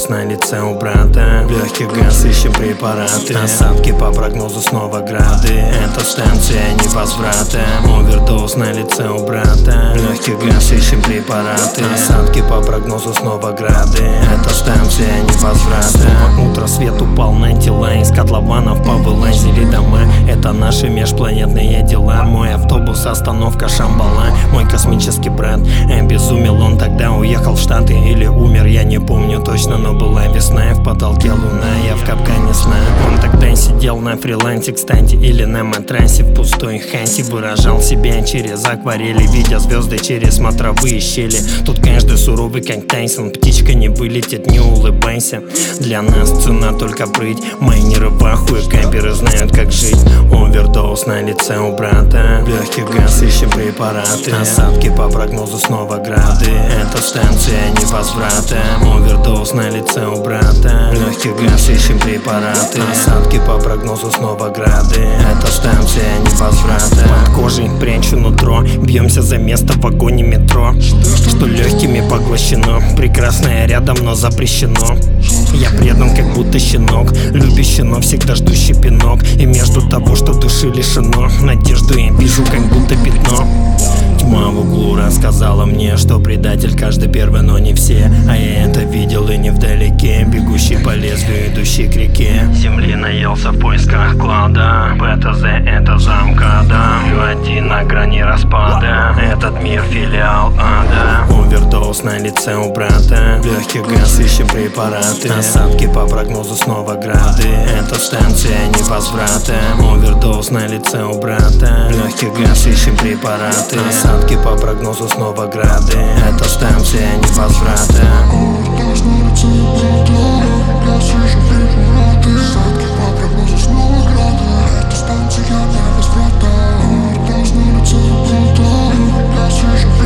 Овердоз на лице у брата. В легких газ, ищем препараты. Осадки по прогнозу снова грады. Это станция невозврата. Овердоз на лице у брата. В легких газ, ищем препараты. Осадки по прогнозу снова грады. Это станция невозврата. Снова утро, свет упал на тела. Из котлованов повылазили дома. Это наши межпланетные дела. Мой автобус, остановка Шамбала. Мой космический брат обезумел, он тогда уехал в Штаты или умер, я не помню точно, но была весна, и в потолке луна, я в капкане сна. Он тогда сидел на фрилансе, кстати, или на матрасе в пустой хате. Выражал себя через акварели, видя звезды через смотровые щели. Тут каждый суровый, как Тайсон. Птичка не вылетит, не улыбайся. Для нас цена только прыть. Майнеры в ахуе, каперы знают, как жить. Овердоз на лице у брата. В легких газ, ищем препараты. Осадки по прогнозу снова грады. Это станция невозврата. Овердоз на лице у брата. В легких газ, ищем препараты. Осадки по прогнозу снова грады. Это станция невозврата. Под кожей прячу нутро. Бьемся за место в вагоне метро, что легкими поглощено. Прекрасное рядом, но запрещено. Я предан, как будто щенок, любящий, но всегда ждущий пинок. И между того, что души лишено, надежду я вижу, как будто пятно. Тьма в углу рассказала мне, что предатель каждый первый, но не все. А я это видел и не вдалеке, бегущий по лезвию, идущий к реке. Земли наелся в поисках клада. ПТЗ это замкада. Один на грани распада. Этот мир филиал ада. Овердоз на лице у брата. В легких газ, ищем препараты. Осадки по прогнозу снова грады. Это станция невозврата. Овердоз на лице у брата. В легких газ, ищем препараты. Осадки по прогнозу снова грады. Это станция невозврата. Овердоз на лице у брата. Газ, ищем препараты. Осадки по прогнозу снова грады. Это станция невозврата. Овердоз на лице у брата. Газ, ищем препараты.